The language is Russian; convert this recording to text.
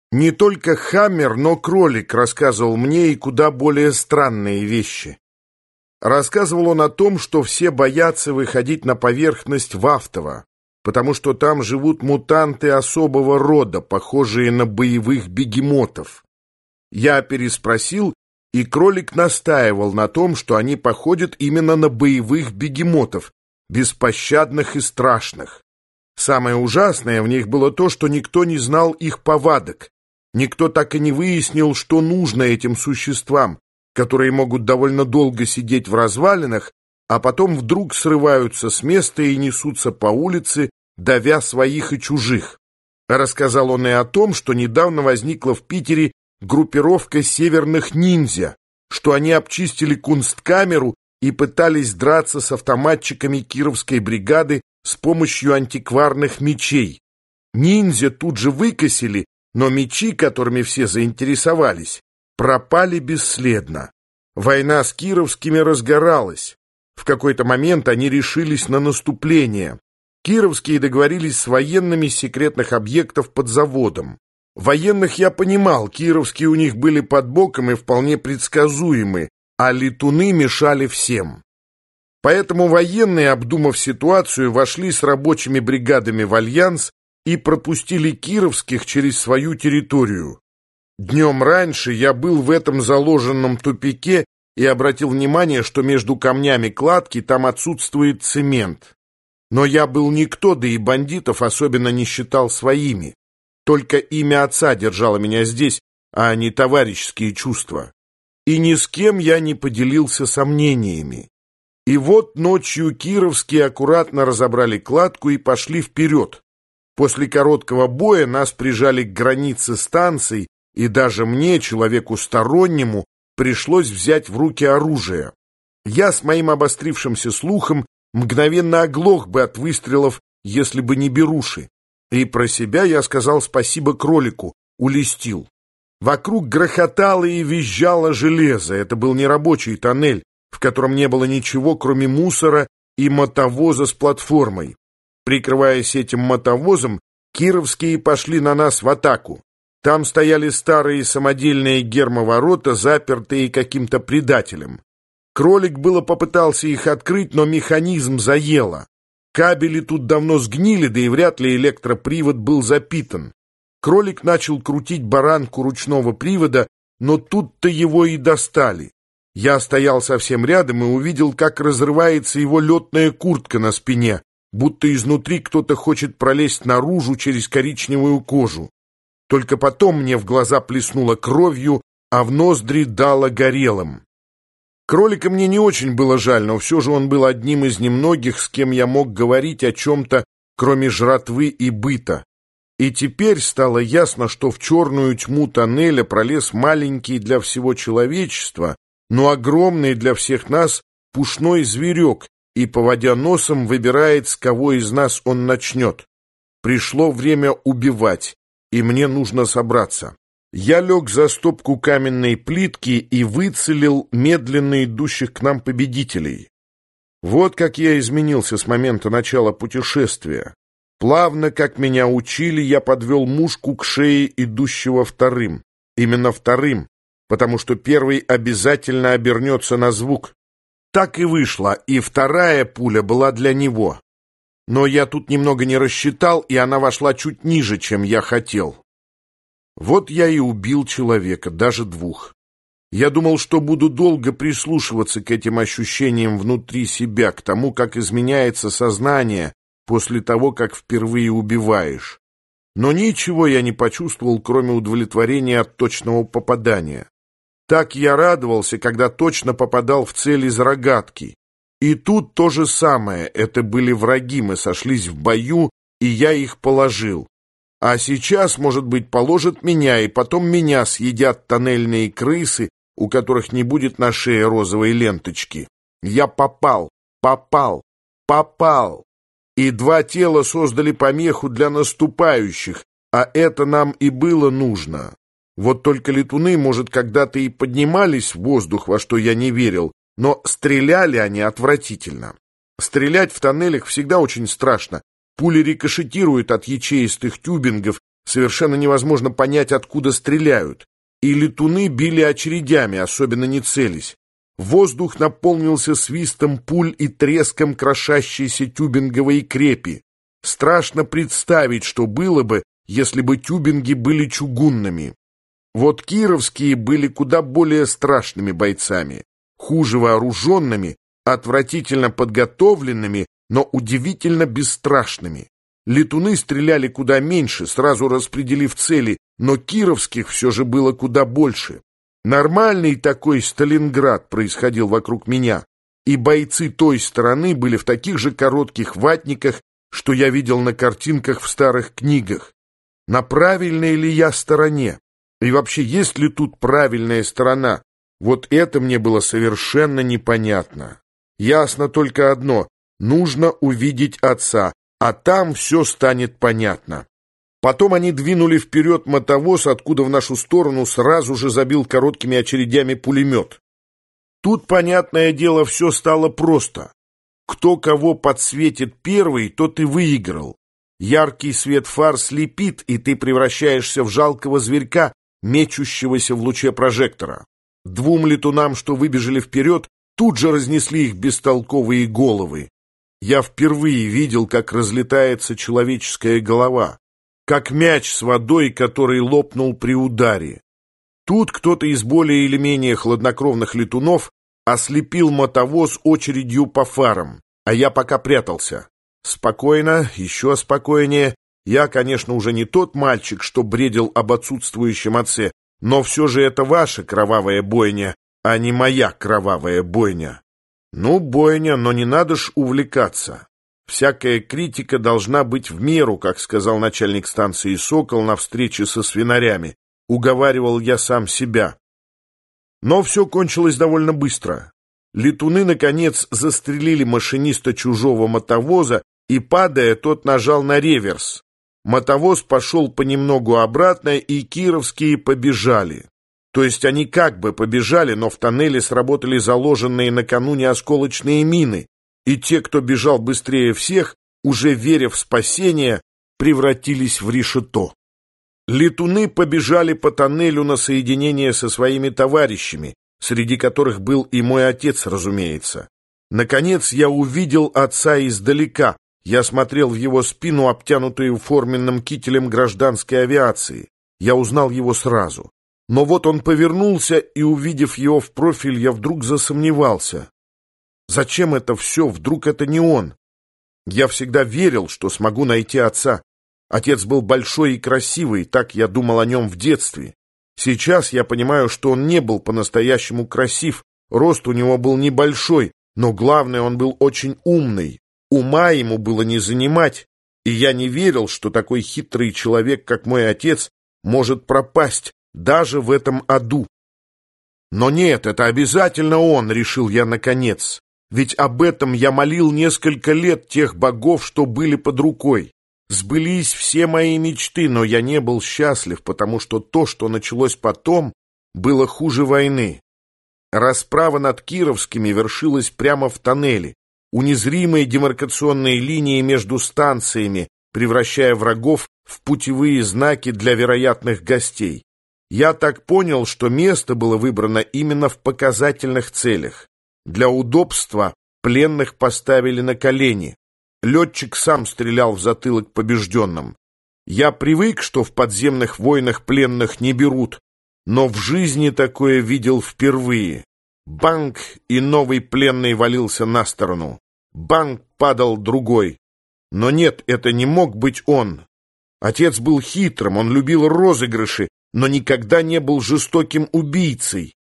Не только Хаммер, но Кролик рассказывал мне и куда более странные вещи. Рассказывал он о том, что все боятся выходить на поверхность в Автово, потому что там живут мутанты особого рода, похожие на боевых бегемотов. Я переспросил, и Кролик настаивал на том, что они походят именно на боевых бегемотов, беспощадных и страшных. Самое ужасное в них было то, что никто не знал их повадок. Никто так и не выяснил, что нужно этим существам, которые могут довольно долго сидеть в развалинах, а потом вдруг срываются с места и несутся по улице, давя своих и чужих. Рассказал он и о том, что недавно возникла в Питере группировка северных ниндзя, что они обчистили кунсткамеру и пытались драться с автоматчиками Кировской бригады с помощью антикварных мечей. Ниндзя тут же выкосили, но мечи, которыми все заинтересовались, пропали бесследно. Война с кировскими разгоралась. В какой-то момент они решились на наступление. Кировские договорились с военными секретных объектов под заводом. Военных я понимал, кировские у них были под боком и вполне предсказуемы, а летуны мешали всем. Поэтому военные, обдумав ситуацию, вошли с рабочими бригадами в альянс и пропустили кировских через свою территорию. Днем раньше я был в этом заложенном тупике и обратил внимание, что между камнями кладки там отсутствует цемент. Но я был никто, да и бандитов особенно не считал своими. Только имя отца держало меня здесь, а не товарищеские чувства. И ни с кем я не поделился сомнениями. И вот ночью кировские аккуратно разобрали кладку и пошли вперед. После короткого боя нас прижали к границе станций, и даже мне, человеку стороннему, пришлось взять в руки оружие. Я с моим обострившимся слухом мгновенно оглох бы от выстрелов, если бы не беруши. И про себя я сказал спасибо Кролику, улестил. Вокруг грохотало и визжало железо. Это был не рабочий тоннель, в котором не было ничего, кроме мусора и мотовоза с платформой. Прикрываясь этим мотовозом, кировские пошли на нас в атаку. Там стояли старые самодельные гермоворота, запертые каким-то предателем. Кролик было попытался их открыть, но механизм заело. Кабели тут давно сгнили, да и вряд ли электропривод был запитан. Кролик начал крутить баранку ручного привода, но тут-то его и достали. Я стоял совсем рядом и увидел, как разрывается его летная куртка на спине, будто изнутри кто-то хочет пролезть наружу через коричневую кожу. Только потом мне в глаза плеснуло кровью, а в ноздри дало горелым. Кролика мне не очень было жаль, но все же он был одним из немногих, с кем я мог говорить о чем-то, кроме жратвы и быта. И теперь стало ясно, что в черную тьму тоннеля пролез маленький для всего человечества, но огромный для всех нас пушной зверек, и, поводя носом, выбирает, с кого из нас он начнет. Пришло время убивать, и мне нужно собраться. Я лег за стопку каменной плитки и выцелил медленно идущих к нам победителей. Вот как я изменился с момента начала путешествия. Плавно, как меня учили, я подвел мушку к шее идущего вторым. Именно вторым, потому что первый обязательно обернется на звук. Так и вышло, и вторая пуля была для него. Но я тут немного не рассчитал, и она вошла чуть ниже, чем я хотел. Вот я и убил человека, даже двух. Я думал, что буду долго прислушиваться к этим ощущениям внутри себя, к тому, как изменяется сознание после того, как впервые убиваешь. Но ничего я не почувствовал, кроме удовлетворения от точного попадания. Так я радовался, когда точно попадал в цель из рогатки. И тут то же самое, это были враги, мы сошлись в бою, и я их положил. А сейчас, может быть, положат меня, и потом меня съедят тоннельные крысы, у которых не будет на шее розовой ленточки. Я попал. И два тела создали помеху для наступающих, а это нам и было нужно. Вот только летуны, может, когда-то и поднимались в воздух, во что я не верил, но стреляли они отвратительно. Стрелять в тоннелях всегда очень страшно. Пули рикошетируют от ячеистых тюбингов, Совершенно невозможно понять, откуда стреляют. И летуны били очередями, особенно не целясь. Воздух наполнился свистом пуль и треском крошащейся тюбинговой крепи. Страшно представить, что было бы, если бы тюбинги были чугунными. Вот кировские были куда более страшными бойцами, хуже вооруженными, отвратительно подготовленными, но удивительно бесстрашными. Летуны стреляли куда меньше, сразу распределив цели, но кировских все же было куда больше. Нормальный такой Сталинград происходил вокруг меня, и бойцы той стороны были в таких же коротких ватниках, что я видел на картинках в старых книгах. На правильной ли я стороне? И вообще, есть ли тут правильная сторона? Вот это мне было совершенно непонятно. Ясно только одно — нужно увидеть отца, а там все станет понятно. Потом они двинули вперед мотовоз, откуда в нашу сторону сразу же забил короткими очередями пулемет. Тут, понятное дело, все стало просто. Кто кого подсветит первый, тот и выиграл. Яркий свет фар слепит, и ты превращаешься в жалкого зверька, мечущегося в луче прожектора. Двум летунам, что выбежали вперед, тут же разнесли их бестолковые головы. Я впервые видел, как разлетается человеческая голова, как мяч с водой, который лопнул при ударе. Тут кто-то из более или менее хладнокровных летунов ослепил мотовоз очередью по фарам, а я пока прятался. Спокойно, еще спокойнее. Я, конечно, уже не тот мальчик, что бредил об отсутствующем отце, но все же это ваша кровавая бойня, а не моя кровавая бойня. Ну, бойня, но не надо ж увлекаться. Всякая критика должна быть в меру, как сказал начальник станции «Сокол» на встрече со свинарями. Уговаривал я сам себя. Но все кончилось довольно быстро. Летуны, наконец, застрелили машиниста чужого мотовоза, и, падая, тот нажал на реверс. Мотовоз пошел понемногу обратно, и кировские побежали. То есть они как бы побежали, но в тоннеле сработали заложенные накануне осколочные мины, и те, кто бежал быстрее всех, уже веря в спасение, превратились в решето. Летуны побежали по тоннелю на соединение со своими товарищами, среди которых был и мой отец, разумеется. Наконец я увидел отца издалека. Я смотрел в его спину, обтянутую форменным кителем гражданской авиации. Я узнал его сразу. Но вот он повернулся, и, увидев его в профиль, я вдруг засомневался. Зачем это все? Вдруг это не он? Я всегда верил, что смогу найти отца. Отец был большой и красивый, так я думал о нем в детстве. Сейчас я понимаю, что он не был по-настоящему красив, рост у него был небольшой, но главное, он был очень умный. Ума ему было не занимать, и я не верил, что такой хитрый человек, как мой отец, может пропасть даже в этом аду. Но нет, это обязательно он, решил я наконец. Ведь об этом я молил несколько лет тех богов, что были под рукой. Сбылись все мои мечты, но я не был счастлив, потому что то, что началось потом, было хуже войны. Расправа над кировскими вершилась прямо в тоннеле, у незримой демаркационной линии между станциями, превращая врагов в путевые знаки для вероятных гостей. Я так понял, что место было выбрано именно в показательных целях. Для удобства пленных поставили на колени. Летчик сам стрелял в затылок побежденным. Я привык, что в подземных войнах пленных не берут, но в жизни такое видел впервые. Банк, и новый пленный валился на сторону. Банк, падал другой. Но нет, это не мог быть он. Отец был хитрым, он любил розыгрыши, но никогда не был жестоким убийцей.